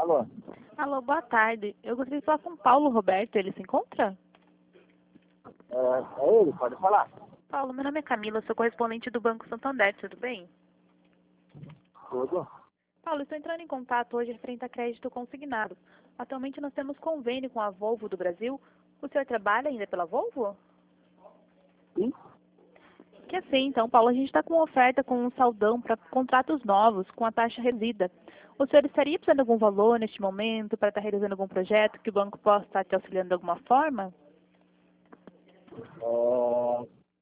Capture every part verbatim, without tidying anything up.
Alô? Alô, boa tarde. Eu gostaria de falar com o Paulo Roberto. Ele se encontra? É, é ele? Pode falar? Paulo, meu nome é Camila, sou correspondente do Banco Santander, tudo bem? Tudo? Paulo, estou entrando em contato hoje referente a crédito consignado. Atualmente nós temos convênio com a Volvo do Brasil. O senhor trabalha ainda pela Volvo? Sim? Que assim, então, Paulo, a gente está com oferta com um saldão para contratos novos, com a taxa reduzida. O senhor estaria precisando de algum valor neste momento para estar realizando algum projeto que o banco possa estar te auxiliando de alguma forma? É,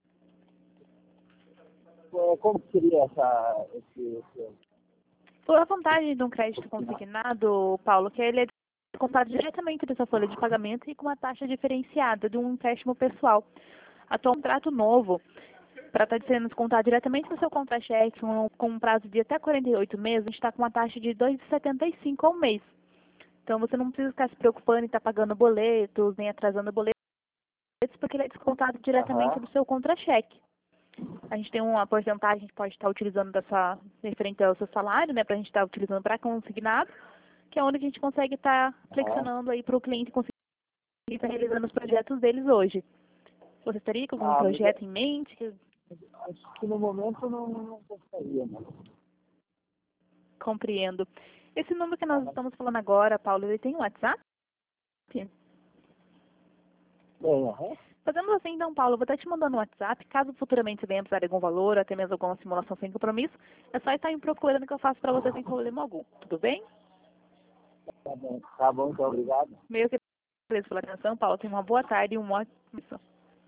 é, como que seria essa, esse, esse... Por a vantagem de um crédito consignado, Paulo, que ele é comprado diretamente da sua folha de pagamento e com uma taxa diferenciada de um empréstimo pessoal. Atual contrato novo, para estar sendo descontado diretamente no seu contra-cheque, com, com um prazo de até quarenta e oito meses, a gente está com uma taxa de dois vírgula setenta e cinco ao mês. Então você não precisa ficar se preocupando em estar pagando boletos, nem atrasando boletos, porque ele é descontado diretamente Aham. do seu contra-cheque. A gente tem uma porcentagem que pode estar utilizando dessa, referente ao seu salário, né, para a gente estar utilizando para consignado, que é onde a gente consegue estar Aham. flexionando aí para o cliente conseguir estar realizando os projetos deles hoje. Você estaria com algum Ah, mas projeto é- em mente? Que- acho que no momento não, não gostaria, né? Compreendo. Esse número que nós Aham. estamos falando agora, Paulo, ele tem um WhatsApp? Bem, aham. Fazemos assim, então, Paulo, eu vou estar te mandando um WhatsApp, caso futuramente você venha precisar de algum valor, até mesmo alguma simulação sem compromisso, é só estar me procurando que eu faço para você sem problema algum. Tudo bem? Tá bom, tá bom, então, obrigado. Meio que agradeço pela atenção, Paulo. Tenha uma boa tarde e um ótimo.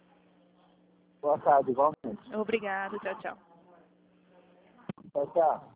Boa tarde, igualmente. Obrigada, tchau, tchau. Tchau, tchau.